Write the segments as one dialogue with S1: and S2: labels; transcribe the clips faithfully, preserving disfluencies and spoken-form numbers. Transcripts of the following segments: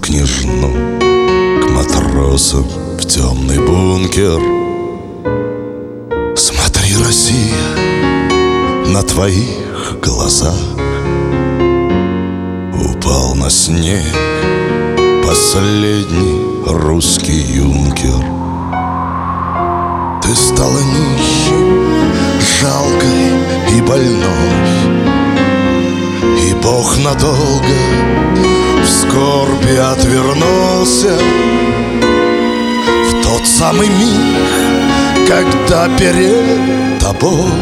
S1: княжну, к матросам в темный бункер. Смотри, Россия, на твоих глазах упал на снег последний русский юнкер. Ты стала нищей, жалкой и больной, и Бог надолго в скорби отвернулся. В тот самый миг, когда перед тобой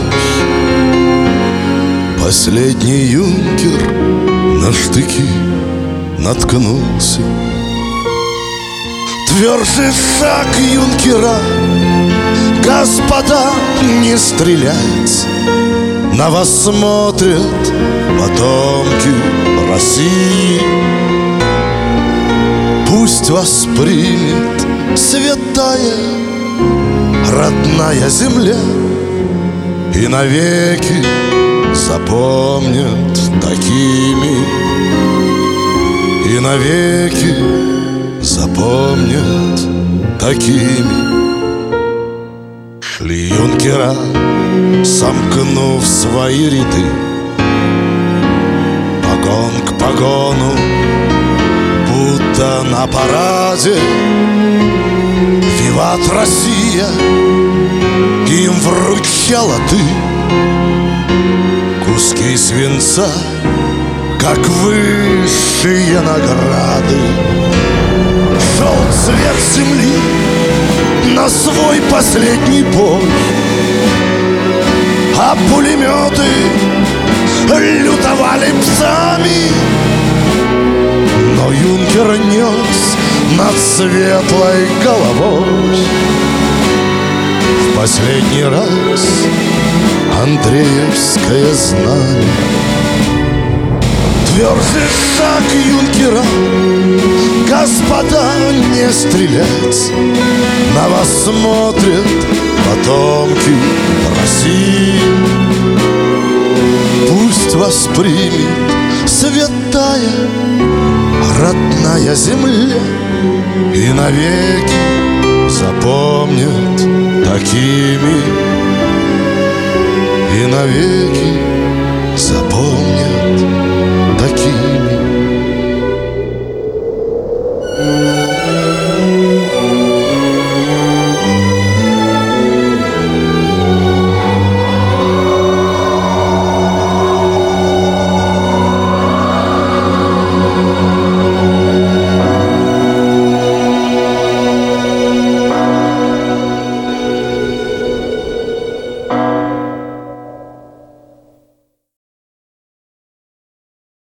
S1: последний юнкер на штыки наткнулся. Тверже шаг юнкера, господа, не стрелять. На вас смотрят потомки России. Пусть вас примет святая родная земля, и навеки запомнят такими, и навеки запомнят такими. Шли юнкера, сомкнув свои ряды, погон к погону, будто на параде. Виват, Россия, им вручала ты куски свинца, как высшие награды. Шел цвет земли на свой последний бой, а пулеметы лютовали псами. Но юнкер нес над светлой головой в последний раз Андреевское знамя. Тверже шаг юнкера, господа, не стрелять. На вас смотрят потомки России. Пусть вас примет святая родная земля, и навеки запомнят такими, и навеки запомнят